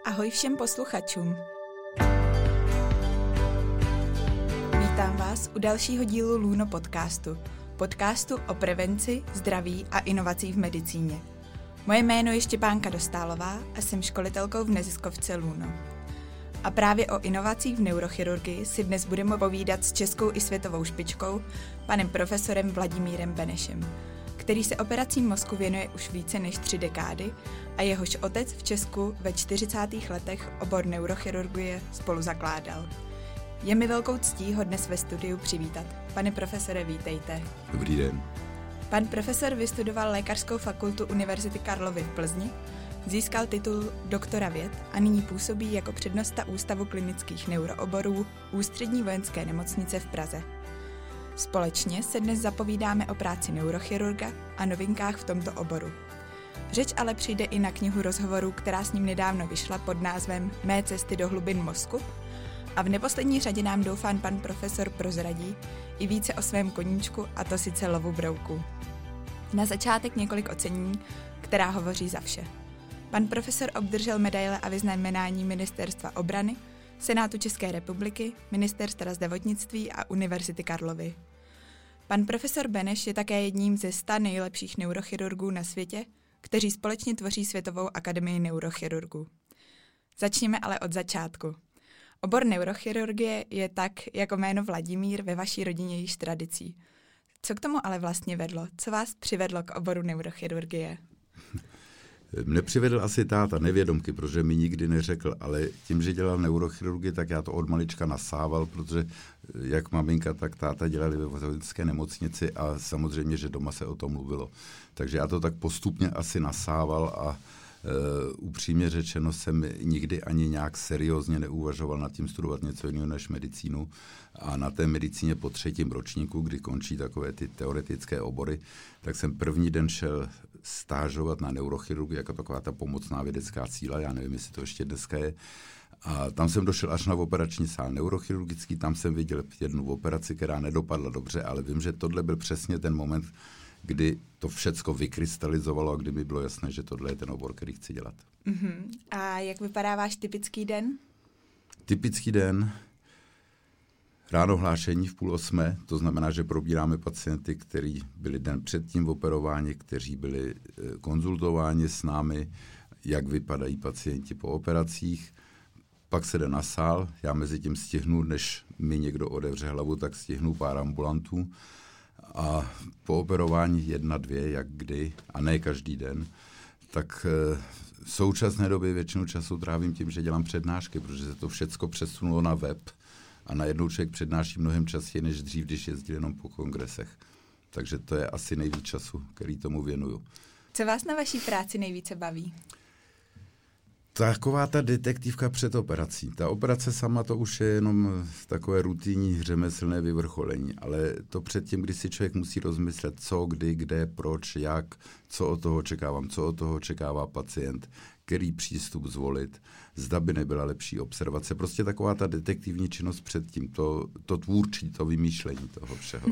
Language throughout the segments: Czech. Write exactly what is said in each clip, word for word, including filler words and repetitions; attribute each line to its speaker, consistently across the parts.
Speaker 1: Ahoj všem posluchačům. Vítám vás u dalšího dílu Luno podcastu. Podcastu o prevenci, zdraví a inovací v medicíně. Moje jméno je Štěpánka Dostálová a jsem školitelkou v neziskovce Luno. A právě o inovacích v neurochirurgii si dnes budeme povídat s českou i světovou špičkou, panem profesorem Vladimírem Benešem, který se operacím mozku věnuje už více než tři dekády a jehož otec v Česku ve čtyřicátých letech obor neurochirurgie spolu zakládal. Je mi velkou ctí ho dnes ve studiu přivítat. Pane profesore, vítejte.
Speaker 2: Dobrý den.
Speaker 1: Pan profesor vystudoval Lékařskou fakultu Univerzity Karlovy v Plzni, získal titul doktora věd a nyní působí jako přednosta Ústavu klinických neurooborů Ústřední vojenské nemocnice v Praze. Společně se dnes zapovídáme o práci neurochirurga a novinkách v tomto oboru. Řeč ale přijde i na knihu rozhovorů, která s ním nedávno vyšla pod názvem Mé cesty do hlubin mozku, a v neposlední řadě nám doufám pan profesor prozradí i více o svém koníčku, a to sice lovu brouků. Na začátek několik ocenění, která hovoří za vše. Pan profesor obdržel medaile a vyznamenání Ministerstva obrany, Senátu České republiky, Ministerstva zdravotnictví a Univerzity Karlovy. Pan profesor Beneš je také jedním ze sta nejlepších neurochirurgů na světě, kteří společně tvoří Světovou akademii neurochirurgů. Začněme ale od začátku. Obor neurochirurgie je tak jako jméno Vladimír ve vaší rodině již tradicí. Co k tomu ale vlastně vedlo? Co vás přivedlo k oboru neurochirurgie?
Speaker 2: Mne přivedl asi táta, nevědomky, protože mi nikdy neřekl, ale tím, že dělal neurochirurgii, tak já to od malička nasával, protože jak maminka, tak táta dělali ve vojenské nemocnici a samozřejmě, že doma se o tom mluvilo. Takže já to tak postupně asi nasával a Uh, upřímně řečeno jsem nikdy ani nějak seriózně neuvažoval nad tím studovat něco jiného než medicínu a na té medicíně po třetím ročníku, kdy končí takové ty teoretické obory, tak jsem první den šel stážovat na neurochirurgii jako taková ta pomocná vědecká síla, já nevím, jestli to ještě dneska je. A tam jsem došel až na operační sál neurochirurgický, tam jsem viděl jednu operaci, která nedopadla dobře, ale vím, že tohle byl přesně ten moment, kdy to všecko vykrystalizovalo a kdy mi bylo jasné, že tohle je ten obor, který chci dělat.
Speaker 1: Uh-huh. A jak vypadá váš typický den?
Speaker 2: Typický den, ráno hlášení v půl osmé, to znamená, že probíráme pacienty, kteří byli den předtím operováni, kteří byli konzultováni s námi, jak vypadají pacienti po operacích. Pak se jde na sál, já mezi tím stihnu, než mi někdo odevře hlavu, tak stihnu pár ambulantů. A po operování jedna, dvě, jak kdy, a ne každý den, tak v současné době většinu času trávím tím, že dělám přednášky, protože se to všecko přesunulo na web a najednou člověk přednáší mnohem častěji než dřív, když jezdil jenom po kongresech. Takže to je asi nejvíc času, který tomu věnuju.
Speaker 1: Co vás na vaší práci nejvíce baví?
Speaker 2: Taková ta detektivka před operací. Ta operace sama to už je jenom takové rutinní řemeslné vyvrcholení, ale to předtím, kdy si člověk musí rozmyslet co, kdy, kde, proč, jak, co od toho očekávám, co od toho očekává pacient, který přístup zvolit, zda by nebyla lepší observace. Prostě taková ta detektivní činnost předtím, to, to tvůrčí, to vymýšlení toho všeho.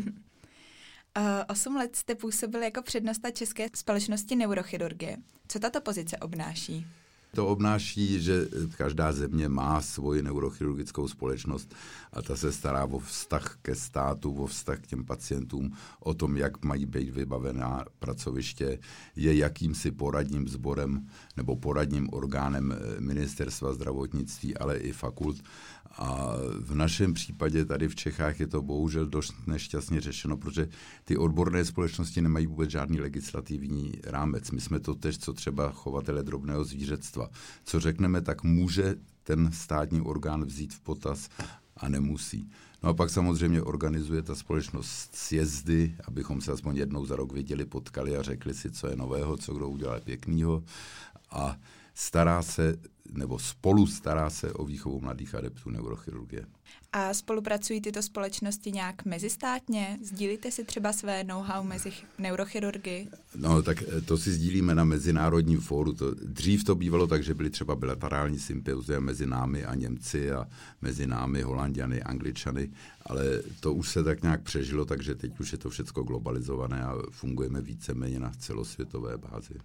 Speaker 1: Osm let jste působil jako přednosta České společnosti neurochirurgie. Co tato pozice obnáší?
Speaker 2: To obnáší, že každá země má svoji neurochirurgickou společnost a ta se stará o vztah ke státu, o vztah k těm pacientům, o tom, jak mají být vybavená pracoviště, je jakýmsi poradním sborem nebo poradním orgánem Ministerstva zdravotnictví, ale i fakult. A v našem případě tady v Čechách je to bohužel dost nešťastně řešeno, protože ty odborné společnosti nemají vůbec žádný legislativní rámec. My jsme to tež, co třeba chovatele drobného zvířectva. Co řekneme, tak může ten státní orgán vzít v potaz a nemusí. No a pak samozřejmě organizuje ta společnost sjezdy, abychom se aspoň jednou za rok viděli, potkali a řekli si, co je nového, co kdo udělal pěknýho. A stará se, nebo spolu stará se o výchovu mladých adeptů neurochirurgie.
Speaker 1: A spolupracují tyto společnosti nějak mezistátně? Sdílíte si třeba své know-how mezi neurochirurgy?
Speaker 2: No, tak to si sdílíme na mezinárodním fóru. To, dřív to bývalo tak, že byly třeba bilaterální sympozia mezi námi a Němci a mezi námi Holanďany, Angličany, ale to už se tak nějak přežilo, takže teď už je to všecko globalizované a fungujeme víceméně na celosvětové bázi.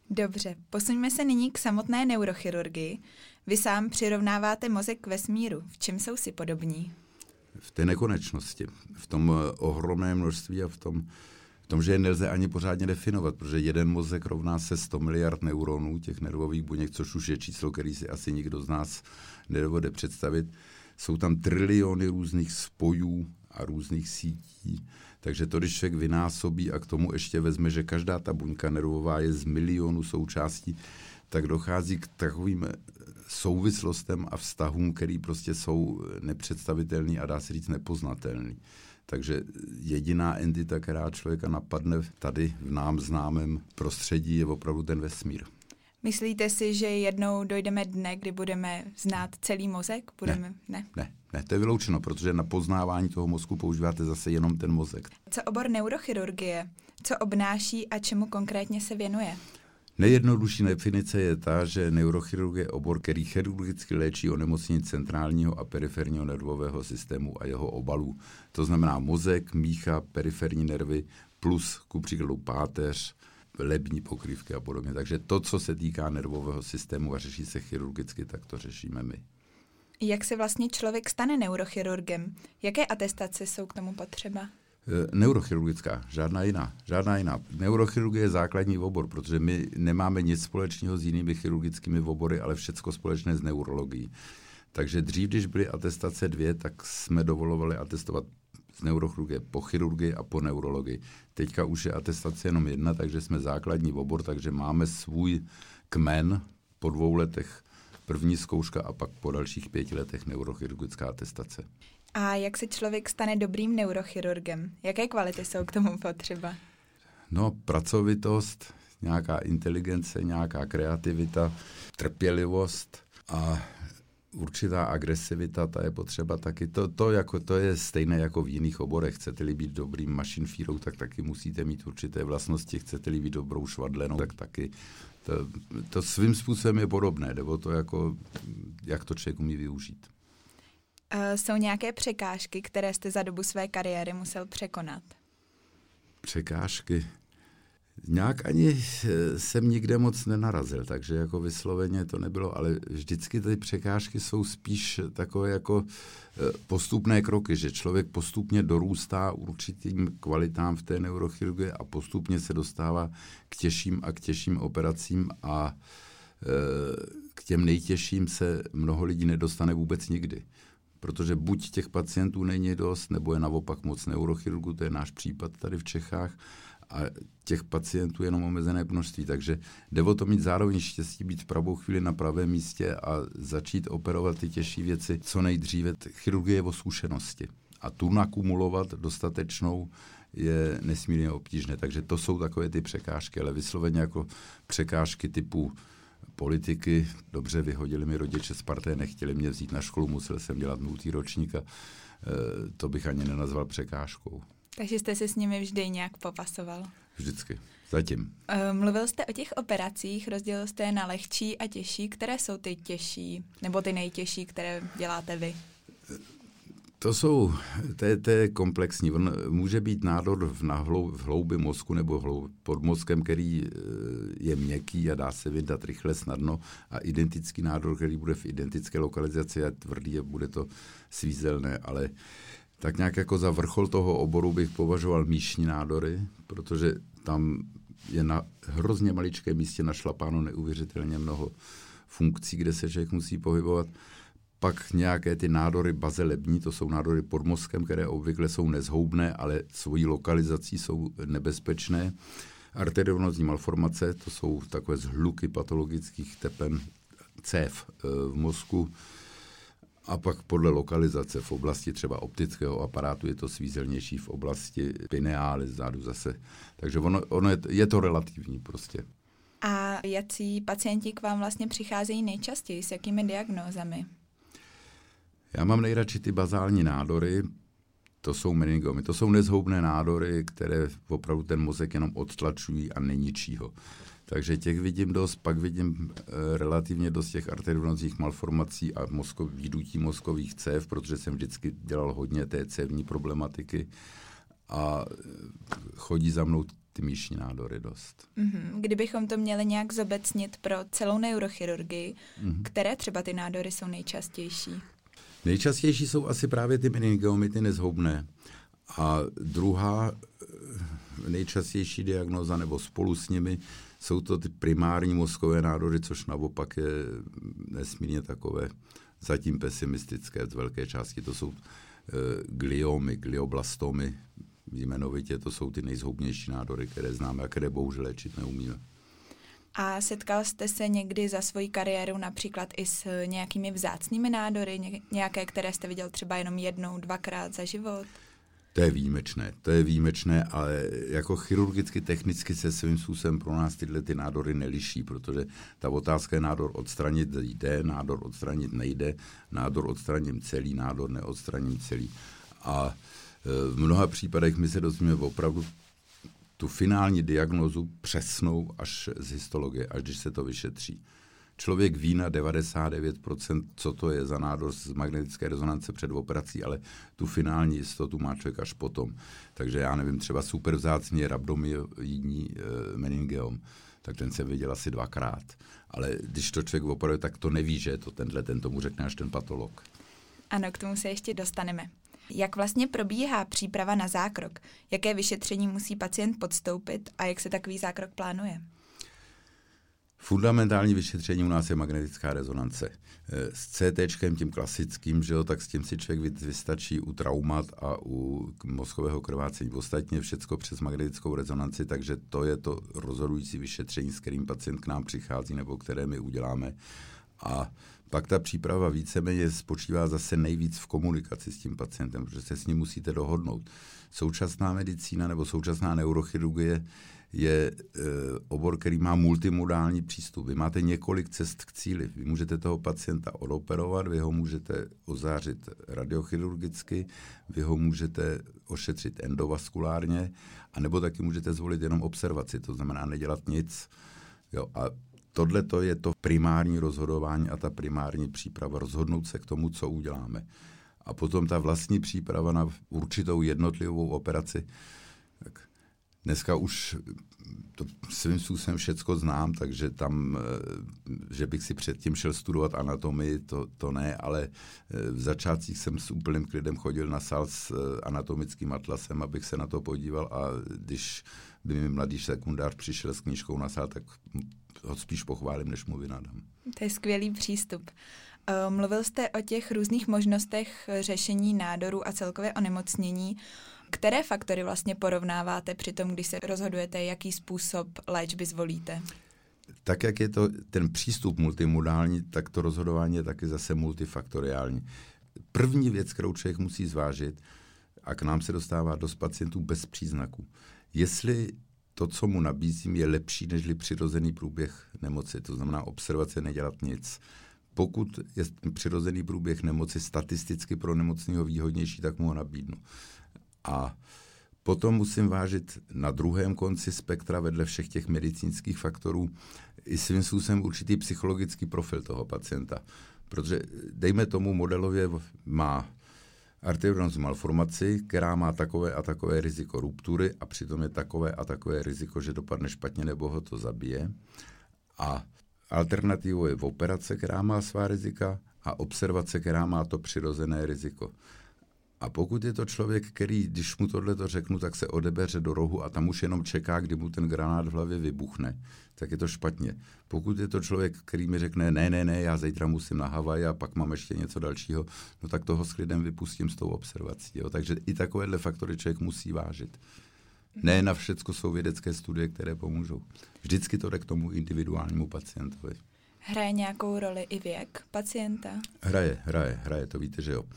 Speaker 1: Dobře, posuňme se nyní k samotné neurochirurgii. Vy sám přirovnáváte mozek k vesmíru. V čem jsou si podobní?
Speaker 2: V té nekonečnosti, v tom ohromném množství a v tom, v tom, že je nelze ani pořádně definovat, protože jeden mozek rovná se sto miliard neuronů, těch nervových buněk, což už je číslo, který si asi nikdo z nás nedovede představit. Jsou tam triliony různých spojů a různých sítí, takže to, když člověk vynásobí a k tomu ještě vezme, že každá ta buňka nervová je z milionu součástí, tak dochází k takovým souvislostem a vztahům, který prostě jsou nepředstavitelný a dá se říct nepoznatelný. Takže jediná entita, která člověka napadne tady v nám známém prostředí, je opravdu ten vesmír.
Speaker 1: Myslíte si, že jednou dojdeme dne, kdy budeme znát celý mozek? Budeme...
Speaker 2: Ne,
Speaker 1: ne.
Speaker 2: ne, ne, to je vyloučeno, protože na poznávání toho mozku používáte zase jenom ten mozek.
Speaker 1: Co obor neurochirurgie? Co obnáší a čemu konkrétně se věnuje?
Speaker 2: Nejjednodušší definice je ta, že neurochirurgie je obor, který chirurgicky léčí onemocnění centrálního a periferního nervového systému a jeho obalů. To znamená mozek, mícha, periferní nervy plus ku příkladu páteř, lební pokrývky a podobně. Takže to, co se týká nervového systému a řeší se chirurgicky, tak to řešíme my.
Speaker 1: Jak se vlastně člověk stane neurochirurgem? Jaké atestace jsou k tomu potřeba?
Speaker 2: Neurochirurgická, žádná jiná, žádná jiná. Neurochirurgie je základní obor, protože my nemáme nic společného s jinými chirurgickými obory, ale všecko společné s neurologií. Takže dřív, když byly atestace dvě, tak jsme dovolovali atestovat z neurochirurgie po chirurgii a po neurologii. Teďka už je atestace jenom jedna, takže jsme základní obor, takže máme svůj kmen po dvou letech první zkouška a pak po dalších pěti letech neurochirurgická atestace.
Speaker 1: A jak se člověk stane dobrým neurochirurgem? Jaké kvality jsou k tomu potřeba?
Speaker 2: No, pracovitost, nějaká inteligence, nějaká kreativita, trpělivost a určitá agresivita, ta je potřeba taky. To, to, jako, to je stejné jako v jiných oborech. Chcete-li být dobrým mašinfírou, tak taky musíte mít určité vlastnosti. Chcete-li být dobrou švadlenou, tak taky. To, to svým způsobem je podobné, nebo to jako, jak to člověk umí využít.
Speaker 1: Uh, jsou nějaké překážky, které jste za dobu své kariéry musel překonat?
Speaker 2: Překážky? Nějak ani jsem nikde moc nenarazil, takže jako vysloveně to nebylo, ale vždycky ty překážky jsou spíš takové jako postupné kroky, že člověk postupně dorůstá určitým kvalitám v té neurochirurgii a postupně se dostává k těžším a k těžším operacím a k těm nejtěžším se mnoho lidí nedostane vůbec nikdy. Protože buď těch pacientů není dost, nebo je naopak moc neurochirurgů, to je náš případ tady v Čechách, a těch pacientů je jenom omezené množství, takže jde o to mít zároveň štěstí, být v pravou chvíli na pravém místě a začít operovat ty těžší věci co nejdříve. Chirurgie je o zkušenosti a tu nakumulovat dostatečnou je nesmírně obtížné, takže to jsou takové ty překážky, ale vysloveně jako překážky typu politiky, dobře, vyhodili mi rodiče z parté, nechtěli mě vzít na školu, musel jsem dělat nultý ročník a e, to bych ani nenazval překážkou.
Speaker 1: Takže jste se s nimi vždy nějak popasoval?
Speaker 2: Vždycky, zatím.
Speaker 1: Mluvil jste o těch operacích, rozdělil jste je na lehčí a těžší. Které jsou ty těžší, nebo ty nejtěžší, které děláte vy?
Speaker 2: To jsou, to je, to je komplexní. On může být nádor v, nahlou, v hloubi mozku nebo hloub, pod mozkem, který je měkký a dá se vydat rychle, snadno, a identický nádor, který bude v identické lokalizaci a tvrdý a bude to svízelné, ale tak nějak jako za vrchol toho oboru bych považoval míšní nádory, protože tam je na hrozně maličkém místě našlapáno neuvěřitelně mnoho funkcí, kde se člověk musí pohybovat. Pak nějaké ty nádory bazilební, to jsou nádory pod mozkem, které obvykle jsou nezhoubné, ale svojí lokalizací jsou nebezpečné. Arteriovenózní malformace, to jsou takové zhluky patologických tepen cév v mozku. A pak podle lokalizace v oblasti třeba optického aparátu je to svízelnější, v oblasti pineály zadu zase. Takže ono, ono je, je to relativní prostě.
Speaker 1: A jací pacienti k vám vlastně přicházejí nejčastěji, s jakými diagnózami?
Speaker 2: Já mám nejradši ty bazální nádory, to jsou meningomy, to jsou nezhoubné nádory, které opravdu ten mozek jenom odtlačují a neničí ho. Takže těch vidím dost, pak vidím e, relativně dost těch arteriovenózních malformací a mozko, výdutí mozkových cév, protože jsem vždycky dělal hodně té cévní problematiky a chodí za mnou ty míšní nádory dost.
Speaker 1: Mm-hmm. Kdybychom to měli nějak zobecnit pro celou neurochirurgii, mm-hmm. které třeba ty nádory jsou nejčastější?
Speaker 2: Nejčastější jsou asi právě ty meningiomy, ty nezhoubné. A druhá nejčastější diagnóza, nebo spolu s nimi, jsou to ty primární mozkové nádory, což naopak je nesmírně takové zatím pesimistické z velké části. To jsou e, gliomy, glioblastomy, jmenovitě to jsou ty nejzhoubnější nádory, které známe a které bohužel léčit neumíme.
Speaker 1: A setkal jste se někdy za svoji kariéru například i s nějakými vzácnými nádory, nějaké, které jste viděl třeba jenom jednou, dvakrát za život?
Speaker 2: To je výjimečné, to je výjimečné, ale jako chirurgicky, technicky se svým způsobem pro nás tyhle ty nádory neliší, protože ta otázka je nádor odstranit jde, nádor odstranit nejde, nádor odstraním celý, nádor neodstraním celý. A v mnoha případech my se dozvíme opravdu tu finální diagnózu přesnou až z histologie, až když se to vyšetří. Člověk ví na devadesát devět procent, co to je za nádor z magnetické rezonance před operací, ale tu finální jistotu má člověk až potom. Takže já nevím, třeba super vzácný je rabdomyoidní e, meningiom, tak ten se viděl asi dvakrát. Ale když to člověk operuje, tak to neví, že je to tenhle, ten tomu řekne až ten patolog.
Speaker 1: Ano, k tomu se ještě dostaneme. Jak vlastně probíhá příprava na zákrok? Jaké vyšetření musí pacient podstoupit a jak se takový zákrok plánuje?
Speaker 2: Fundamentální vyšetření u nás je magnetická rezonance. S cé téčkem, tím klasickým, že jo, tak s tím si člověk vystačí u traumat a u mozkového krvácení. Ostatně všecko přes magnetickou rezonanci, takže to je to rozhodující vyšetření, s kterým pacient k nám přichází nebo které my uděláme. A pak ta příprava víceméně spočívá zase nejvíc v komunikaci s tím pacientem, protože se s ním musíte dohodnout. Současná medicína nebo současná neurochirurgie je e, obor, který má multimodální přístup. Vy máte několik cest k cíli. Vy můžete toho pacienta odoperovat, vy ho můžete ozářit radiochirurgicky, vy ho můžete ošetřit endovaskulárně, anebo taky můžete zvolit jenom observaci, to znamená nedělat nic. Jo, a tohle to je to primární rozhodování a ta primární příprava, rozhodnout se k tomu, co uděláme. A potom ta vlastní příprava na určitou jednotlivou operaci. Tak dneska už to svým způsobem všecko znám, takže tam, že bych si předtím šel studovat anatomii, to, to ne, ale v začátcích jsem s úplným klidem chodil na sál s anatomickým atlasem, abych se na to podíval a když by mi mladý sekundář přišel s knížkou na sál, tak ho spíš pochválím, než mu vynadám.
Speaker 1: To je skvělý přístup. Mluvil jste o těch různých možnostech řešení nádoru a celkově onemocnění. Které faktory vlastně porovnáváte při tom, když se rozhodujete, jaký způsob léčby zvolíte?
Speaker 2: Tak, jak je to ten přístup multimodální, tak to rozhodování je taky zase multifaktoriální. První věc, kterou člověk musí zvážit, a k nám se dostává dost pacientů bez příznaků, jestli to, co mu nabízím, je lepší nežli přirozený průběh nemoci, to znamená observace, nedělat nic. Pokud je přirozený průběh nemoci statisticky pro nemocného výhodnější, tak mu ho nabídnu. A potom musím vážit na druhém konci spektra vedle všech těch medicínských faktorů i svým způsobem určitý psychologický profil toho pacienta. Protože dejme tomu modelově má arteriovenózní malformaci, která má takové a takové riziko ruptury a přitom je takové a takové riziko, že dopadne špatně nebo ho to zabije. A alternativou je operace, která má svá rizika a observace, která má to přirozené riziko. A pokud je to člověk, který, když mu tohleto řeknu, tak se odebeře do rohu a tam už jenom čeká, kdy mu ten granát v hlavě vybuchne, tak je to špatně. Pokud je to člověk, který mi řekne, ne, ne, ne, já zítra musím na Havaj a pak mám ještě něco dalšího, no tak toho s klidem vypustím s tou observací. Jo? Takže i takovéhle faktory člověk musí vážit. Ne na všecko jsou vědecké studie, které pomůžou. Vždycky to jde k tomu individuálnímu pacientovi.
Speaker 1: Hraje nějakou roli i věk pacienta?
Speaker 2: Hraje, hraje, hraje, to víte, že jo.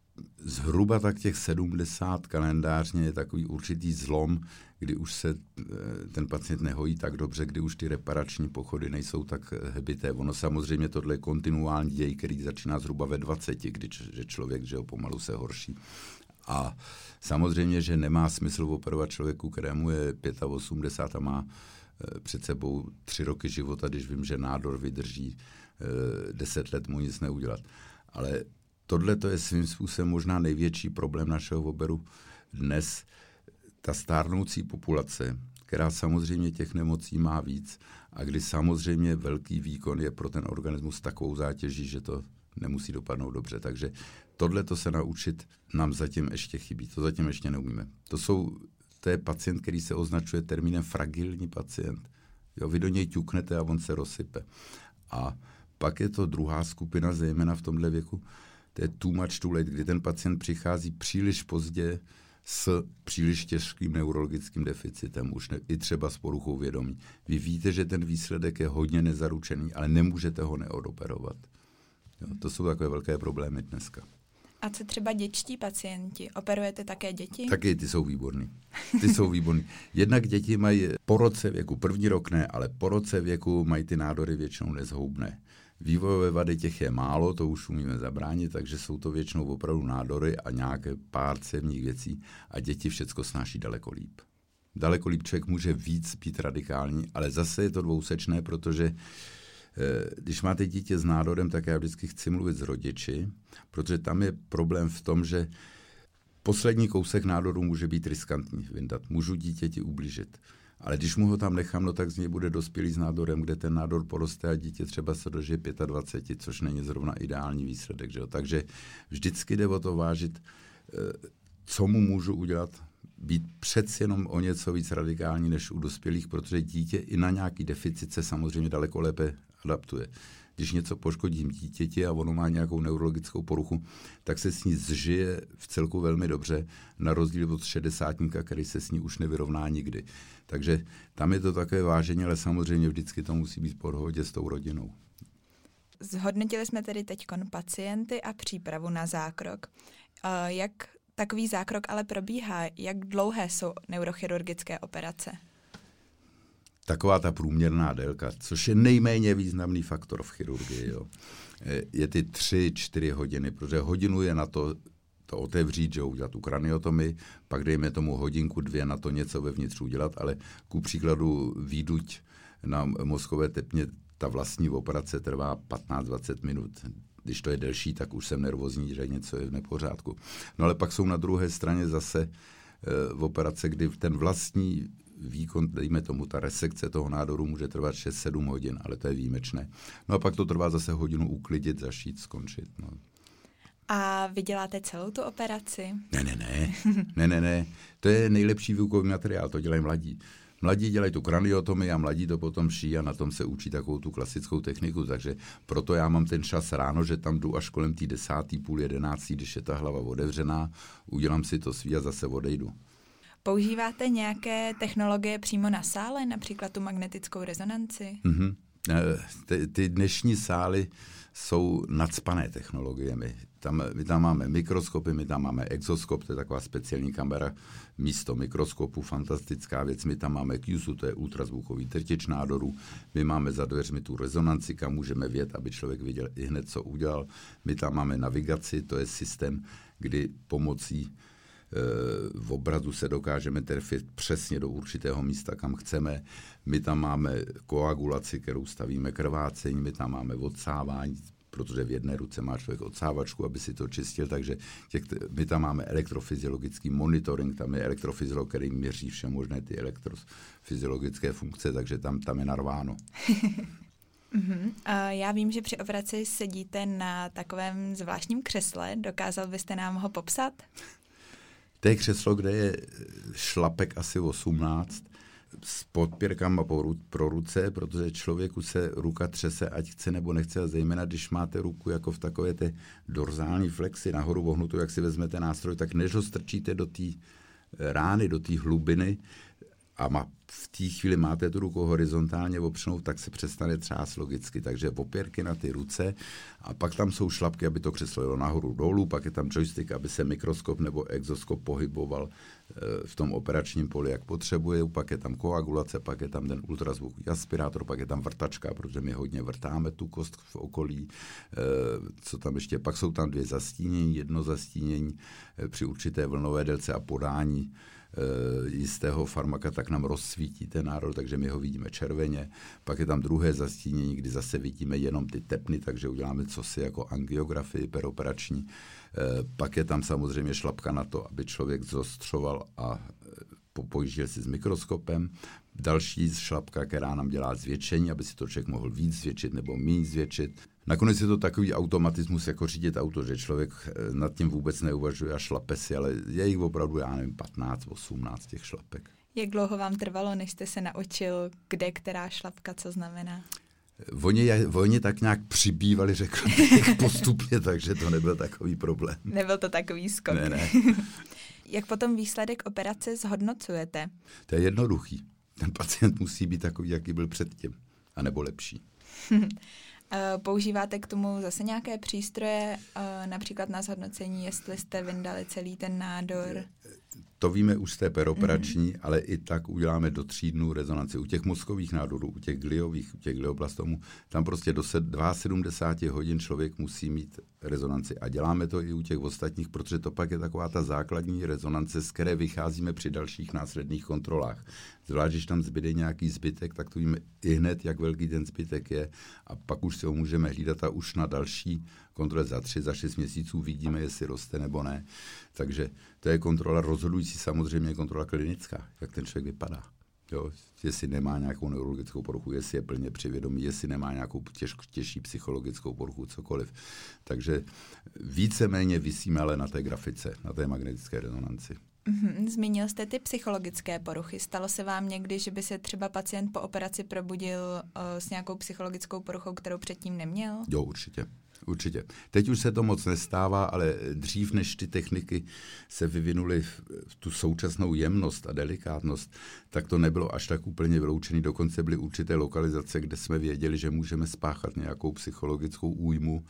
Speaker 2: Zhruba tak těch sedmdesát kalendářně je takový určitý zlom, kdy už se ten pacient nehojí tak dobře, kdy už ty reparační pochody nejsou tak hebité. Ono samozřejmě tohle je kontinuální děj, který začíná zhruba ve dvaceti, kdy že člověk, že ho pomalu se horší. A samozřejmě, že nemá smysl operovat člověku, kterému je osmdesát pět a má před sebou tři roky života, když vím, že nádor vydrží deset let, mu nic neudělat. Ale tohle to je svým způsobem možná největší problém našeho oboru dnes. Ta stárnoucí populace, která samozřejmě těch nemocí má víc a kdy samozřejmě velký výkon je pro ten organismus takovou zátěží, že to nemusí dopadnout dobře. Takže tohle to se naučit nám zatím ještě chybí. To zatím ještě neumíme. To jsou, to je pacient, který se označuje termínem fragilní pacient. Jo, vy do něj ťuknete a on se rozsype. A pak je to druhá skupina, zejména v tomhle věku, to je too much too late, kdy ten pacient přichází příliš pozdě s příliš těžkým neurologickým deficitem, už ne, i třeba s poruchou vědomí. Vy víte, že ten výsledek je hodně nezaručený, ale nemůžete ho neodoperovat. Jo, to jsou takové velké problémy dneska.
Speaker 1: A co třeba dětští pacienti? Operujete také děti?
Speaker 2: Taky ty jsou výborný. Ty jsou výborný. Jednak děti mají po roce věku, první rok ne, ale po roce věku mají ty nádory většinou nezhoubné. Vývojové vady těch je málo, to už umíme zabránit, takže jsou to většinou opravdu nádory a nějaké pár cévních věcí a děti všecko snáší daleko líp. Daleko líp člověk může víc být radikální, ale zase je to dvousečné, protože když máte dítě s nádorem, tak já vždycky chci mluvit s rodiči, protože tam je problém v tom, že poslední kousek nádoru může být riskantní vyndat. Můžu dítěti ublížit. Ale když mu ho tam nechám, no tak z něj bude dospělý s nádorem, kde ten nádor poroste a dítě třeba se dožije dvacet pět, což není zrovna ideální výsledek. Že jo? Takže vždycky jde o to vážit, co mu můžu udělat, být přeci jenom o něco víc radikální než u dospělých, protože dítě i na nějaký deficit se samozřejmě daleko lépe adaptuje. Když něco poškodím dítěti a ono má nějakou neurologickou poruchu, tak se s ní zžije v celku velmi dobře, na rozdíl od šedesátníka, který se s ní už nevyrovná nikdy. Takže tam je to takové vážení, ale samozřejmě vždycky to musí být po dohodě s tou rodinou.
Speaker 1: Zhodnotili jsme tedy teďkon pacienty a přípravu na zákrok. Jak takový zákrok ale probíhá? Jak dlouhé jsou neurochirurgické operace?
Speaker 2: Taková ta průměrná délka, což je nejméně významný faktor v chirurgii, jo. Je ty tři, čtyři hodiny, protože hodinu je na to, to otevřít, že udělat tu kraniotomii, pak dejme tomu hodinku, dvě na to něco vevnitř udělat, ale ku příkladu výduť na mozkové tepně, ta vlastní operace trvá patnáct dvacet minut. Když to je delší, tak už jsem nervózní, že něco je v nepořádku. No ale pak jsou na druhé straně zase e, v operace, kdy ten vlastní výkon, dejme tomu, ta resekce toho nádoru může trvat šest sedm hodin, ale to je výjimečné. No a pak to trvá zase hodinu uklidit, zašít, skončit. No.
Speaker 1: A vy děláte celou tu operaci?
Speaker 2: Ne, ne, ne. ne, ne, ne. To je nejlepší výukový materiál, to dělají mladí. Mladí dělají tu kraniotomii a mladí to potom šijí a na tom se učí takovou tu klasickou techniku, takže proto já mám ten čas ráno, že tam jdu až kolem té desátý, půl jedenáctý, když je ta hlava otevřená, udělám si to svý a zase odejdu.
Speaker 1: Používáte nějaké technologie přímo na sále, například tu magnetickou rezonanci?
Speaker 2: Mm-hmm. Ty, ty dnešní sály jsou nacpané technologiemi. Tam, my tam máme mikroskopy, my tam máme exoskop, to je taková speciální kamera místo mikroskopu, fantastická věc. My tam máme Q S U, to je ultrazvukový trtič nádoru. My máme za dveřmi tu rezonanci, kam můžeme vjet, aby člověk viděl i hned, co udělal. My tam máme navigaci, to je systém, kdy pomocí v obrazu se dokážeme trefit přesně do určitého místa, kam chceme. My tam máme koagulaci, kterou stavíme krvácení, my tam máme odsávání, protože v jedné ruce má člověk odsávačku, aby si to čistil, takže těch, my tam máme elektrofyziologický monitoring, tam je elektrofyziolog, který měří vše možné ty elektrofyziologické funkce, takže tam, tam je narváno.
Speaker 1: Uhum. A já vím, že při operaci sedíte na takovém zvláštním křesle. Dokázal byste nám ho popsat?
Speaker 2: To je křeslo, kde je šlapek asi osmnáct s podpěrkama pro ruce, protože člověku se ruka třese, ať chce nebo nechce, a zejména když máte ruku jako v takové té dorzální flexi nahoru vohnutou, jak si vezmete nástroj, tak než ho strčíte do té rány, do té hlubiny a má, v té chvíli máte tu ruku horizontálně opřenou, tak se přestane třást logicky. Takže opěrky na ty ruce a pak tam jsou šlapky, aby to křeslo jelo nahoru dolů, pak je tam joystick, aby se mikroskop nebo exoskop pohyboval v tom operačním poli, jak potřebuje, pak je tam koagulace, pak je tam ten ultrazvukový aspirátor, pak je tam vrtačka, protože my hodně vrtáme tu kost v okolí. Co tam ještě? Pak jsou tam dvě zastínění, jedno zastínění při určité vlnové délce a podání jistého farmaka, tak nám rozsvítí ten nádor, takže my ho vidíme červeně. Pak je tam druhé zastínění, kdy zase vidíme jenom ty tepny, takže uděláme cosi jako angiografii peroperační. Pak je tam samozřejmě šlapka na to, aby člověk zostřoval a pojížděl si s mikroskopem. Další šlapka, která nám dělá zvětšení, aby si to člověk mohl víc zvětšit nebo méně zvětšit. Nakonec je to takový automatismus, jako řídit auto, že člověk nad tím vůbec neuvažuje a šlape si, ale je jich opravdu, já nevím, patnáct, osmnáct těch šlapek.
Speaker 1: Jak dlouho vám trvalo, než jste se naučil, kde která šlapka co znamená?
Speaker 2: Oni, oni tak nějak přibývali, řekl bych, postupně, takže to nebyl takový problém.
Speaker 1: Nebyl to takový skok.
Speaker 2: Ne, ne.
Speaker 1: Jak potom výsledek operace zhodnocujete?
Speaker 2: To je jednoduchý. Ten pacient musí být takový, jaký byl předtím, anebo lepší.
Speaker 1: Používáte k tomu zase nějaké přístroje, například na zhodnocení, jestli jste vyndali celý ten nádor?
Speaker 2: To víme už z té peroperační, mm. ale i tak uděláme do tří dnů rezonanci. U těch mozkových nádorů, u těch gliových, u těch glioblastomů, tam prostě do sedmdesát dva hodin člověk musí mít rezonanci. A děláme to i u těch ostatních, protože to pak je taková ta základní rezonance, z které vycházíme při dalších následných kontrolách. Zvlášť, když tam zbyde nějaký zbytek, tak to víme i hned, jak velký ten zbytek je, a pak už si ho můžeme hlídat a už na další kontrole za tři, za šest měsíců vidíme, jestli roste nebo ne. Takže to je kontrola rozhodující, samozřejmě kontrola klinická, jak ten člověk vypadá. Jo, jestli nemá nějakou neurologickou poruchu, jestli je plně přivědomý, jestli nemá nějakou těž, těžší psychologickou poruchu, cokoliv. Takže víceméně visíme ale na té grafice, na té magnetické rezonanci.
Speaker 1: Mm-hmm. Zmínil jste ty psychologické poruchy. Stalo se vám někdy, že by se třeba pacient po operaci probudil uh, s nějakou psychologickou poruchou, kterou předtím neměl?
Speaker 2: Jo, určitě. Určitě. Teď už se to moc nestává, ale dřív, než ty techniky se vyvinuly v tu současnou jemnost a delikátnost, tak to nebylo až tak úplně vyloučené. Dokonce byly určité lokalizace, kde jsme věděli, že můžeme spáchat nějakou psychologickou újmu.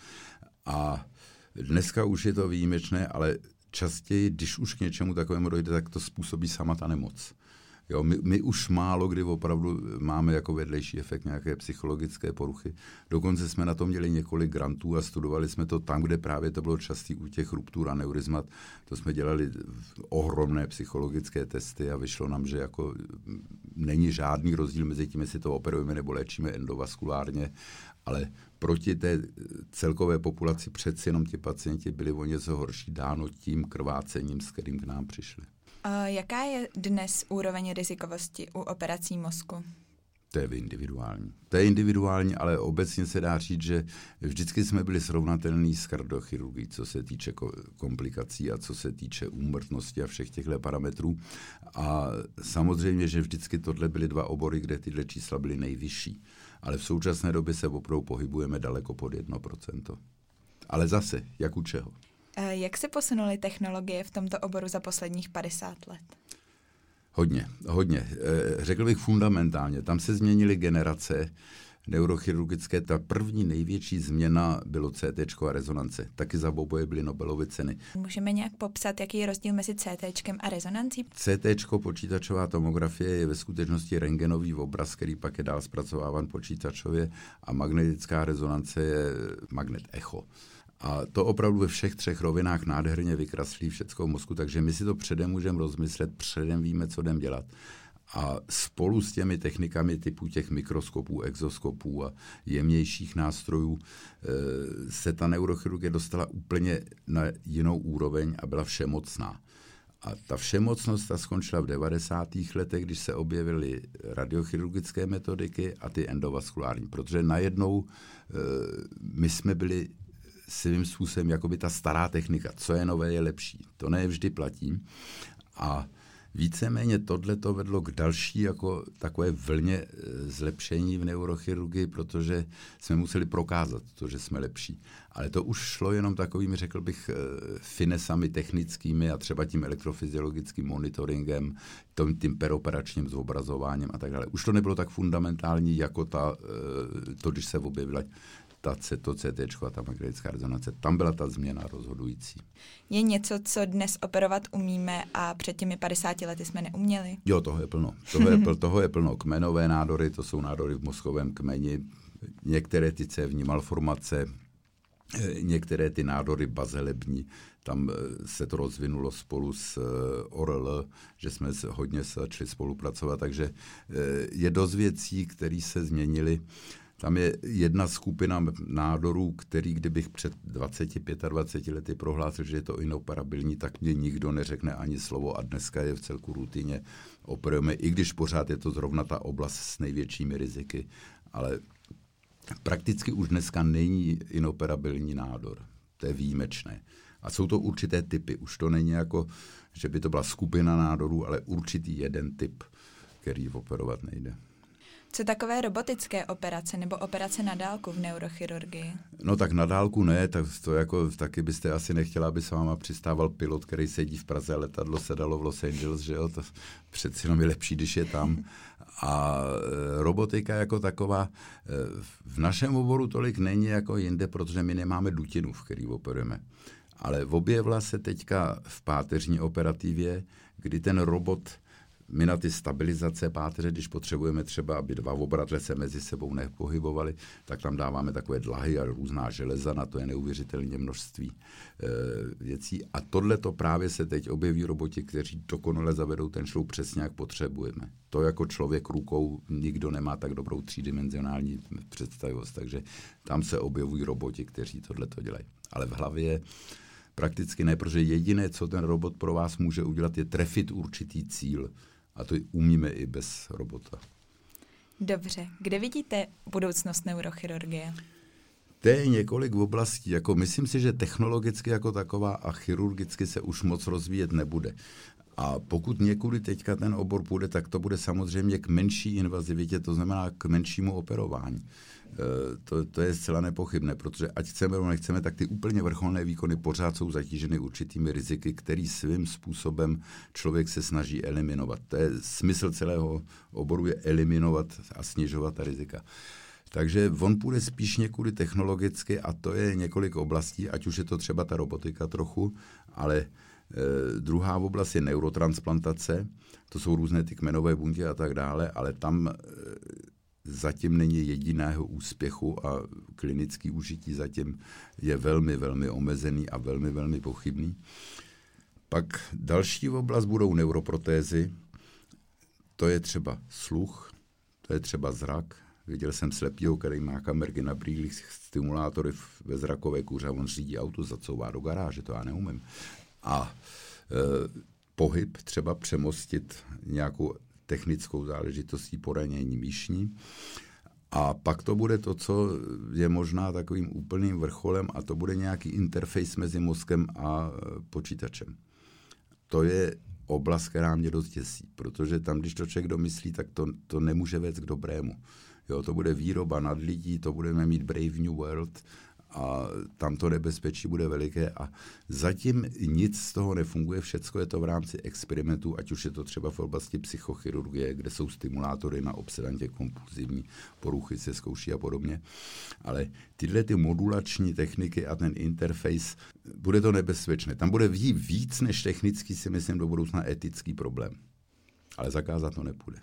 Speaker 2: A dneska už je to výjimečné, ale častěji, když už k něčemu takovému dojde, tak to způsobí sama ta nemoc. Jo, my, my už málo kdy opravdu máme jako vedlejší efekt nějaké psychologické poruchy. Dokonce jsme na to měli několik grantů a studovali jsme to tam, kde právě to bylo častý u těch ruptur aneurizmat. To jsme dělali ohromné psychologické testy a vyšlo nám, že jako není žádný rozdíl mezi tím, jestli to operujeme nebo léčíme endovaskulárně, ale proti té celkové populaci přeci jenom ti pacienti byli o něco horší dáno tím krvácením, s kterým k nám přišli.
Speaker 1: Jaká je dnes úroveň rizikovosti u operací mozku?
Speaker 2: To je individuální. To je individuální, ale obecně se dá říct, že vždycky jsme byli srovnatelní s kardiochirurgií, co se týče komplikací a co se týče úmrtnosti a všech těchto parametrů. A samozřejmě, že vždycky tohle byly dva obory, kde tyhle čísla byly nejvyšší. Ale v současné době se opravdu pohybujeme daleko pod jedno procento. Ale zase, jak u čeho?
Speaker 1: Jak se posunuly technologie v tomto oboru za posledních padesát let?
Speaker 2: Hodně, hodně. Řekl bych fundamentálně. Tam se změnily generace neurochirurgické. Ta první největší změna bylo C T a rezonance. Taky za oboje byly Nobelovy ceny.
Speaker 1: Můžeme nějak popsat, jaký je rozdíl mezi C T a rezonancí?
Speaker 2: C T, počítačová tomografie, je ve skutečnosti rentgenový obraz, který pak je dál zpracováván počítačově, a magnetická rezonance je magnet echo. A to opravdu ve všech třech rovinách nádherně vykreslí všecko v mozku, takže my si to předem můžeme rozmyslet, předem víme, co jdem dělat. A spolu s těmi technikami typu těch mikroskopů, exoskopů a jemnějších nástrojů se ta neurochirurgie dostala úplně na jinou úroveň a byla všemocná. A ta všemocnost ta skončila v devadesátých letech, když se objevily radiochirurgické metodiky a ty endovaskulární, protože najednou my jsme byli svým způsobem jakoby ta stará technika. Co je nové, je lepší. To ne vždy platí. A víceméně tohle to vedlo k další jako takové vlně zlepšení v neurochirurgii, protože jsme museli prokázat to, že jsme lepší. Ale to už šlo jenom takovými, řekl bych, finesami technickými a třeba tím elektrofyziologickým monitoringem, tím peroperačním zobrazováním a tak dále. Už to nebylo tak fundamentální, jako ta, to, když se objevila ta to C T a ta magnetická rezonance. Tam byla ta změna rozhodující.
Speaker 1: Je něco, co dnes operovat umíme a před těmi padesáti lety jsme neuměli?
Speaker 2: Jo, toho je plno. Toho je, toho je plno. Kmenové nádory, to jsou nádory v mozkovém kmeni, některé ty cévní malformace, některé ty nádory bazelební, tam se to rozvinulo spolu s O R L, že jsme hodně začali spolupracovat, takže je dost věcí, které se změnily. Tam je jedna skupina nádorů, který kdybych před dvaceti, dvaceti pěti lety prohlásil, že je to inoperabilní, tak mě nikdo neřekne ani slovo a dneska je v celku rutině operujeme, i když pořád je to zrovna ta oblast s největšími riziky, ale prakticky už dneska není inoperabilní nádor. To je výjimečné. A jsou to určité typy. Už to není jako, že by to byla skupina nádorů, ale určitý jeden typ, který operovat nejde.
Speaker 1: Co takové robotické operace nebo operace na dálku v neurochirurgii?
Speaker 2: No tak na dálku ne, tak to jako taky byste asi nechtěla, aby s váma přistával pilot, který sedí v Praze a letadlo sedalo v Los Angeles, že jo, to přeci jenom je lepší, když je tam. A robotika jako taková v našem oboru tolik není jako jinde, protože my nemáme dutinu, v který operujeme. Ale objevila se teďka v páteřní operativě, kdy ten robot, my na ty stabilizace páteře, když potřebujeme třeba, aby dva obratle se mezi sebou nepohybovaly, tak tam dáváme takové dlahy a různá železa, na to je neuvěřitelně množství e, věcí. A tohle to právě se teď objeví roboti, kteří dokonale zavedou ten šloub přesně, jak potřebujeme. To jako člověk rukou nikdo nemá tak dobrou třídimenzionální představivost, takže tam se objevují roboti, kteří tohle to dělají. Ale v hlavě prakticky ne, protože jediné, co ten robot pro vás může udělat, je trefit určitý cíl. A to umíme i bez robota.
Speaker 1: Dobře. Kde vidíte budoucnost neurochirurgie?
Speaker 2: To je několik oblastí. Jako myslím si, že technologicky jako taková a chirurgicky se už moc rozvíjet nebude. A pokud někudy teďka ten obor půjde, tak to bude samozřejmě k menší invazivitě, to znamená k menšímu operování. E, to, to je zcela nepochybné, protože ať chceme nebo nechceme, tak ty úplně vrcholné výkony pořád jsou zatíženy určitými riziky, který svým způsobem člověk se snaží eliminovat. To je smysl celého oboru, je eliminovat a snižovat ta rizika. Takže on půjde spíš někudy technologicky a to je několik oblastí, ať už je to třeba ta robotika trochu, ale Eh, druhá oblast je neurotransplantace, to jsou různé ty kmenové buňky a tak dále, ale tam eh, zatím není jediného úspěchu a klinický užití zatím je velmi, velmi omezený a velmi, velmi pochybný. Pak další oblast budou neuroprotézy, to je třeba sluch, to je třeba zrak. Viděl jsem slepýho, který má kamerky na brýlích, stimulátory ve zrakové kůře a on řídí auto, zacouvá do garáže, to já neumím. A e, pohyb, třeba přemostit nějakou technickou záležitostí poranění míšní. A pak to bude to, co je možná takovým úplným vrcholem, a to bude nějaký interface mezi mozkem a počítačem. To je oblast, která mě dost děsí, protože tam, když to člověk domyslí, tak to, to nemůže vést k dobrému. Jo, to bude výroba nad lidí, to budeme mít Brave New World, a tam to nebezpečí bude veliké a zatím nic z toho nefunguje, všecko je to v rámci experimentů, ať už je to třeba v oblasti psychochirurgie, kde jsou stimulátory na obsedantě kompulzivní poruchy se zkouší a podobně, ale tyhle ty modulační techniky a ten interface, bude to nebezpečné. Tam bude víc než technický, si myslím, do budoucna etický problém, ale zakázat to nepůjde.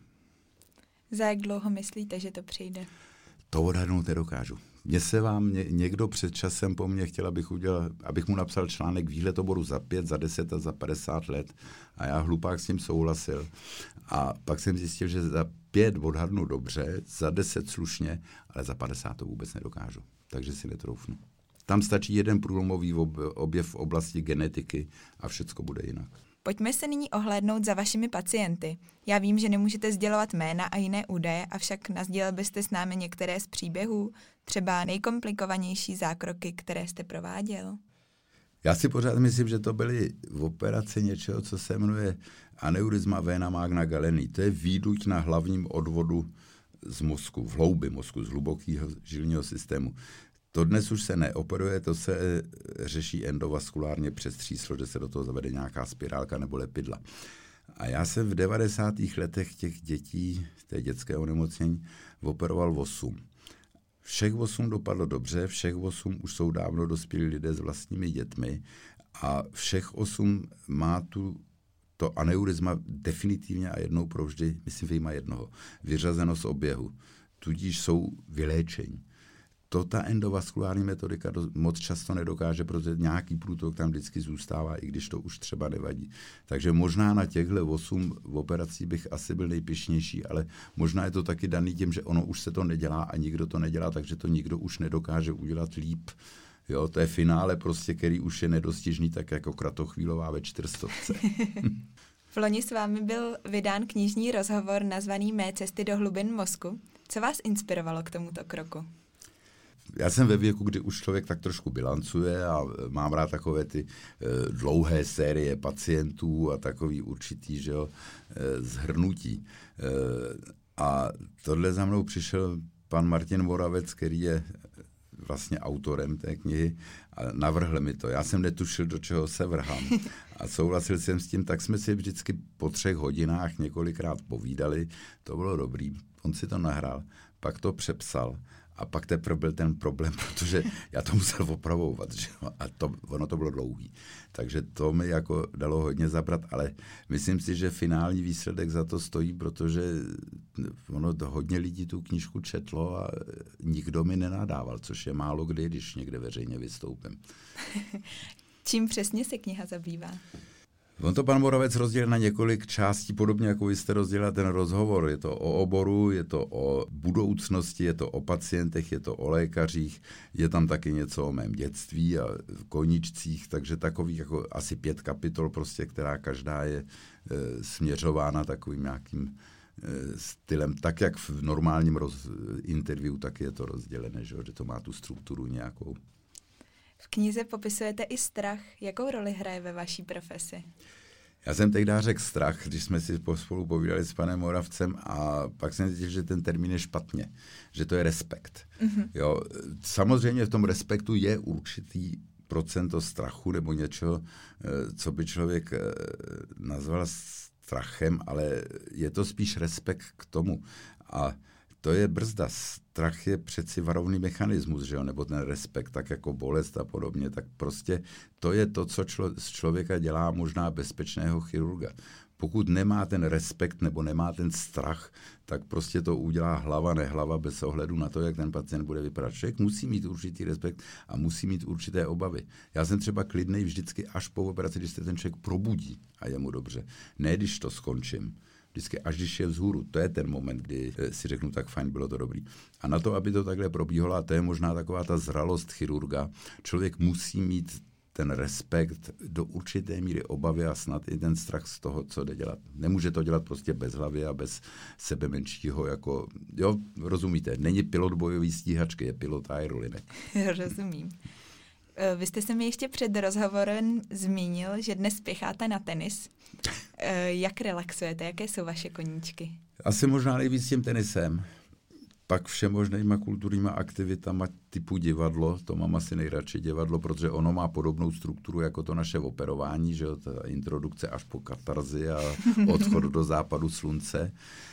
Speaker 1: Za jak dlouho myslíte, že to přijde?
Speaker 2: To odhadnout nedokážu. Mně se vám ně, někdo před časem po mně chtěl, abych, udělal, abych mu napsal článek výhled oboru za pět, za deset a za padesát let a já hlupák s tím souhlasil. A pak jsem zjistil, že za pět odhadnu dobře, za deset slušně, ale za padesát to vůbec nedokážu. Takže si netroufnu. Tam stačí jeden průlomový objev v oblasti genetiky a všecko bude jinak.
Speaker 1: Pojďme se nyní ohlédnout za vašimi pacienty. Já vím, že nemůžete sdělovat jména a jiné údaje, avšak nasdělil byste s námi některé z příběhů, třeba nejkomplikovanější zákroky, které jste prováděl.
Speaker 2: Já si pořád myslím, že to byly operace něčeho, co se jmenuje aneurisma vena magna galeni. To je výduť na hlavním odvodu z mozku, v hloubi mozku, z hlubokého žilního systému. To dnes už se neoperuje, to se řeší endovaskulárně přes tříslo, že se do toho zavede nějaká spirálka nebo lepidla. A já jsem v devadesátých letech těch dětí, té dětské onemocnění, operoval osm. Všech osm dopadlo dobře, všech osm už jsou dávno dospělí lidé s vlastními dětmi a všech osm má tu to aneurisma definitivně a jednou provždy, myslím vyjma jednoho, vyřazeno z oběhu. Tudíž jsou vyléčení. to ta endovaskulární metodika do, moc často nedokáže, protože nějaký průtok tam vždycky zůstává, i když to už třeba nevadí. Takže možná na těchto osm operací bych asi byl nejpyšnější, ale možná je to taky daný tím, že ono už se to nedělá a nikdo to nedělá, takže to nikdo už nedokáže udělat líp. Jo, to je finále prostě, který už je nedostižný, tak jako Kratochvílová ve čtyřstovce.
Speaker 1: V loni s vámi byl vydán knižní rozhovor nazvaný Mé cesty do hlubin mozku. Co vás inspirovalo k tomuto kroku?
Speaker 2: Já jsem ve věku, kdy už člověk tak trošku bilancuje a mám rád takové ty e, dlouhé série pacientů a takový určitý, že jo, e, zhrnutí. E, a tohle za mnou přišel pan Martin Moravec, který je vlastně autorem té knihy a navrhl mi to. Já jsem netušil, do čeho se vrhám. A souhlasil jsem s tím, tak jsme si vždycky po třech hodinách několikrát povídali. To bylo dobrý. On si to nahrál, pak to přepsal a pak teprve byl ten problém, protože já to musel opravovat, že? A to, ono to bylo dlouhý. Takže to mi jako dalo hodně zabrat, ale myslím si, že finální výsledek za to stojí, protože ono hodně lidí tu knížku četlo a nikdo mi nenadával, což je málo kdy, když někde veřejně vystoupím.
Speaker 1: Čím přesně se kniha zabývá?
Speaker 2: On to pan Moravec rozdělil na několik částí, podobně jako vy jste rozdělila ten rozhovor. Je to o oboru, je to o budoucnosti, je to o pacientech, je to o lékařích, je tam taky něco o mém dětství a koníčcích, takže takových jako asi pět kapitol, prostě, která každá je e, směřována takovým nějakým e, stylem, tak jak v normálním roz, interview, tak je to rozdělené, že, že to má tu strukturu nějakou.
Speaker 1: V knize popisujete i strach. Jakou roli hraje ve vaší profesi?
Speaker 2: Já jsem tehdy řekl strach, když jsme si spolu povídali s panem Moravcem a pak jsem zjistil, že ten termín je špatně, že to je respekt. Mm-hmm. Jo, samozřejmě v tom respektu je určitý procento strachu nebo něčeho, co by člověk nazval strachem, ale je to spíš respekt k tomu. A to je brzda. Strach je přeci varovný mechanismus, že jo? Nebo ten respekt, tak jako bolest a podobně. Tak prostě to je to, co člo, z člověka dělá možná bezpečného chirurga. Pokud nemá ten respekt nebo nemá ten strach, tak prostě to udělá hlava, nehlava bez ohledu na to, jak ten pacient bude vypadat. Člověk musí mít určitý respekt a musí mít určité obavy. Já jsem třeba klidnej vždycky až po operaci, když se ten člověk probudí a je mu dobře. Ne, když to skončím. Vždycky, až když je vzhůru, to je ten moment, kdy si řeknu, tak fajn, bylo to dobrý. A na to, aby to takhle probíhalo, a to je možná taková ta zralost chirurga, člověk musí mít ten respekt do určité míry obavy a snad i ten strach z toho, co jde dělat. Nemůže to dělat prostě bez hlavy a bez sebe menšího, jako, jo, rozumíte, není pilot bojový stíhačky, je pilot aerolinek.
Speaker 1: Rozumím. Vy jste se mi ještě před rozhovorem zmínil, že dnes spěcháte na tenis. Jak relaxujete? Jaké jsou vaše koníčky?
Speaker 2: Asi možná nejvíc tím tenisem. Pak všemožnýma kulturníma aktivitama typu divadlo, to mám asi nejradši divadlo, protože ono má podobnou strukturu jako to naše operování, že jo, ta introdukce až po katarzi a odchod do západu slunce.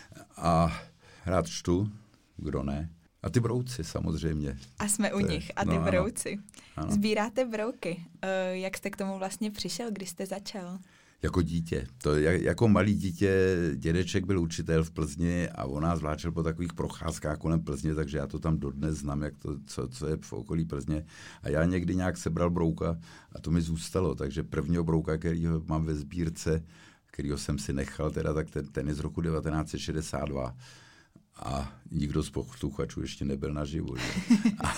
Speaker 2: A rád čtu, kdo ne. A ty brouci samozřejmě.
Speaker 1: A jsme u
Speaker 2: to
Speaker 1: nich.
Speaker 2: Je,
Speaker 1: a ty
Speaker 2: no,
Speaker 1: brouci.
Speaker 2: Ano.
Speaker 1: Sbíráte brouky. Jak jste k tomu vlastně přišel, když jste začal?
Speaker 2: Jako dítě. To, jako malý dítě, dědeček byl učitel v Plzni a on nás vláčel po takových procházkách kolem Plzně, takže já to tam dodnes znám, jak to, co, co je v okolí Plzně. A já někdy nějak sebral brouka a to mi zůstalo. Takže prvního brouka, kterýho mám ve sbírce, kterýho jsem si nechal, teda, tak ten, ten je z roku devatenáct set šedesát dva. A nikdo z posluchačů ještě nebyl naživu. A,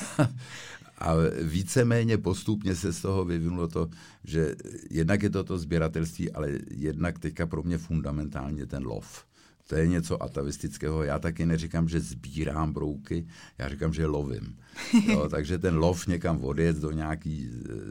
Speaker 2: a víceméně postupně se z toho vyvinulo to, že jednak je to to sběratelství, ale jednak teďka pro mě fundamentálně ten lov. To je něco atavistického. Já taky neříkám, že sbírám brouky, já říkám, že lovím. Jo, takže ten lov někam odjet do nějaký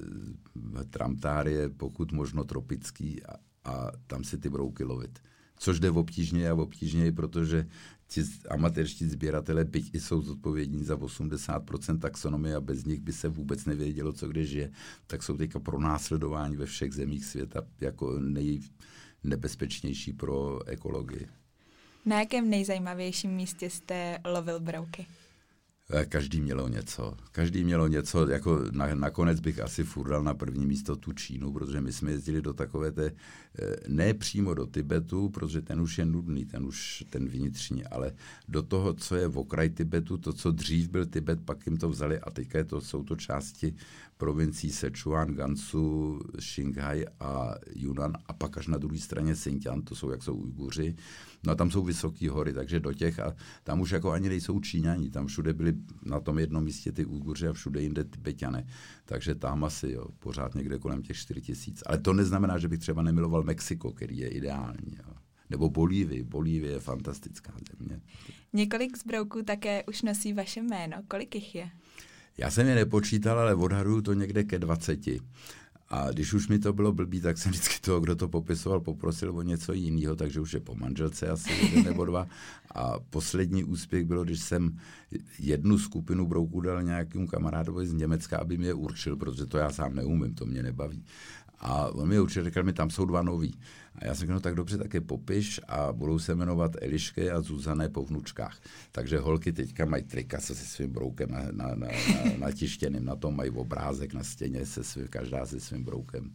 Speaker 2: e, tramtárie, pokud možno tropický, a, a tam si ty brouky lovit. Což jde obtížně a obtížněji, protože ti amatérští sběratelé, byť i jsou zodpovědní za osmdesát procent taxonomie a bez nich by se vůbec nevědělo, co kde žije, tak jsou teďka pronásledování ve všech zemích světa jako nejnebezpečnější pro ekologii.
Speaker 1: Na jakém nejzajímavějším místě jste lovil brouky?
Speaker 2: Každý mělo něco. Každý mělo něco, jako na, nakonec bych asi furt dal na první místo tu Čínu, protože my jsme jezdili do takové té, ne přímo do Tibetu, protože ten už je nudný, ten už ten vnitřní, ale do toho, co je v okraj Tibetu, to, co dřív byl Tibet, pak jim to vzali a teďka je to, jsou to části provincií Sichuan, Gansu, Qinghai a Yunnan a pak až na druhé straně Xinjiang, to jsou, jak jsou Ujguři. No a tam jsou vysoké hory, takže do těch a tam už jako ani nejsou Číňani, tam všude byli na tom jednom místě ty Ujguři a všude jinde Tibetané. Takže tam asi jo, pořád někde kolem těch čtyři tisíc. Ale to neznamená, že bych třeba nemiloval Mexiko, který je ideální. Jo. Nebo Bolívii. Bolívie je fantastická země.
Speaker 1: Několik zbrouků také už nosí vaše jméno. Kolik jich je?
Speaker 2: Já jsem je nepočítal, ale odhaduju to někde ke dvaceti. A když už mi to bylo blbý, tak jsem vždycky toho, kdo to popisoval, poprosil o něco jiného, takže už je po manželce asi jeden nebo dva. A poslední úspěch bylo, když jsem jednu skupinu brouků dal nějakému kamarádovi z Německa, aby mě určil, protože to já sám neumím, to mě nebaví. A on mi určil, řekl mi, tam jsou dva nový. A já jsem řekl, no tak dobře, tak je popiš a budou se jmenovat Elišky a Zuzané po vnučkách. Takže holky teďka mají trika se svým broukem na, na, na, na, natištěným, na tom mají obrázek na stěně, se svým, každá se svým broukem.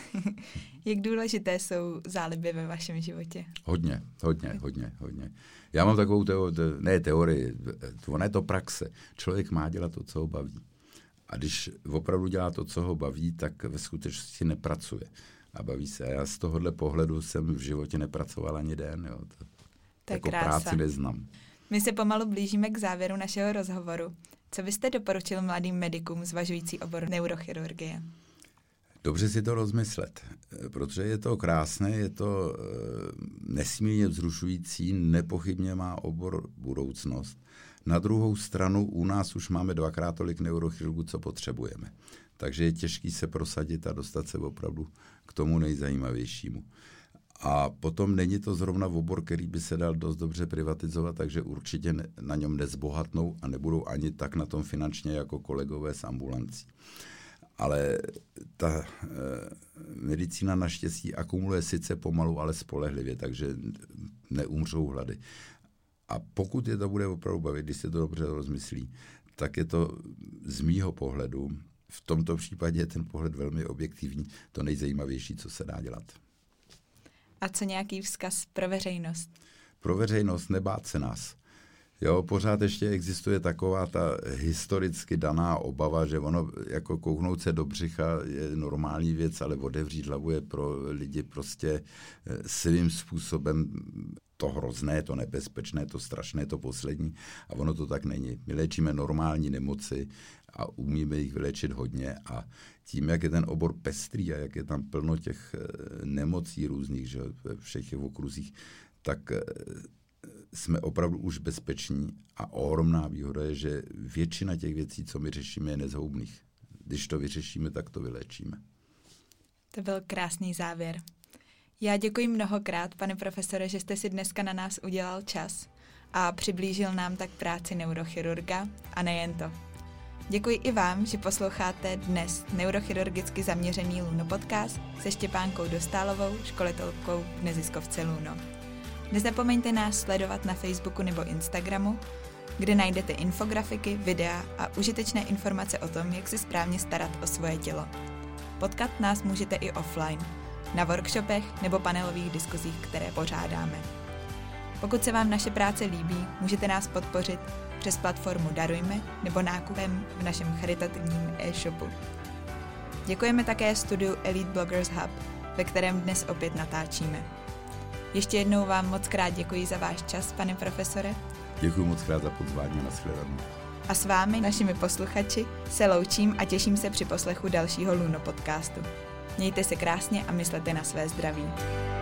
Speaker 1: Jak důležité jsou záliby ve vašem životě?
Speaker 2: Hodně, hodně, hodně, hodně. Já mám takovou teorii, ne teorii, ona je to praxe. Člověk má dělat to, co ho baví. A když opravdu dělá to, co ho baví, tak ve skutečnosti nepracuje. A baví se. A já z tohohle pohledu jsem v životě nepracoval ani den. Jo. To,
Speaker 1: to
Speaker 2: jako
Speaker 1: krása.
Speaker 2: Práci neznám.
Speaker 1: My se pomalu blížíme k závěru našeho rozhovoru. Co byste doporučil mladým medikům zvažující obor neurochirurgie?
Speaker 2: Dobře si to rozmyslet, protože je to krásné, je to nesmírně vzrušující, nepochybně má obor budoucnost. Na druhou stranu u nás už máme dvakrát tolik neurochirurgů, co potřebujeme. Takže je těžký se prosadit a dostat se opravdu k tomu nejzajímavějšímu. A potom není to zrovna obor, který by se dal dost dobře privatizovat, takže určitě na něm nezbohatnou a nebudou ani tak na tom finančně jako kolegové z ambulancí. Ale ta e, medicína naštěstí akumuluje sice pomalu, ale spolehlivě, takže neumřou hlady. A pokud je to bude opravdu bavit, když se to dobře rozmyslí, tak je to z mýho pohledu, v tomto případě je ten pohled velmi objektivní, to nejzajímavější, co se dá dělat.
Speaker 1: A co nějaký vzkaz pro veřejnost?
Speaker 2: Pro veřejnost nebát se nás. Jo, pořád ještě existuje taková ta historicky daná obava, že ono jako kouknout se do břicha je normální věc, ale otevřít hlavu je pro lidi prostě svým způsobem to hrozné, to nebezpečné, to strašné, to poslední. A ono to tak není. My léčíme normální nemoci a umíme jich vylečit hodně a tím, jak je ten obor pestrý a jak je tam plno těch nemocí různých, že ve všech těch okruzích, tak jsme opravdu už bezpeční a ohromná výhoda je, že většina těch věcí, co my řešíme, je nezhoubných. Když to vyřešíme, tak to vyléčíme.
Speaker 1: To byl krásný závěr. Já děkuji mnohokrát, pane profesore, že jste si dneska na nás udělal čas a přiblížil nám tak práci neurochirurga a nejen to. Děkuji i vám, že posloucháte dnes neurochirurgicky zaměřený Luno podcast se Štěpánkou Dostálovou, školitelkou v neziskovce Luno. Nezapomeňte nás sledovat na Facebooku nebo Instagramu, kde najdete infografiky, videa a užitečné informace o tom, jak si správně starat o svoje tělo. Potkat nás můžete i offline, na workshopech nebo panelových diskuzích, které pořádáme. Pokud se vám naše práce líbí, můžete nás podpořit přes platformu Darujme nebo nákupem v našem charitativním e-shopu. Děkujeme také studiu Elite Bloggers Hub, ve kterém dnes opět natáčíme. Ještě jednou vám moc krát děkuji za váš čas, pane profesore.
Speaker 2: Děkuji moc krát za pozvání a nashledanou.
Speaker 1: A s vámi, našimi posluchači, se loučím a těším se při poslechu dalšího Luno podcastu. Mějte se krásně a myslete na své zdraví.